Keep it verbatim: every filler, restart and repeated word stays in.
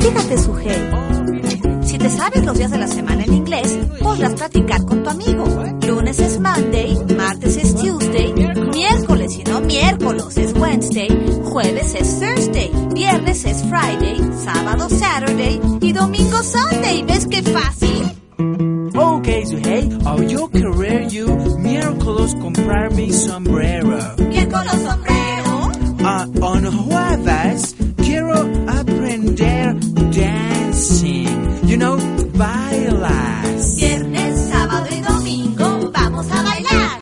Fíjate, Sujei. Si te sabes los días de la semana en inglés, podrás practicar con tu amigo. Lunes es Monday, martes es Tuesday, miércoles y no miércoles es Wednesday, jueves es Thursday, viernes es Friday, sábado Saturday y domingo Sunday. ¿Ves qué fácil? Okay, Sujei, I'll you career you miércoles comprar mi sombrero.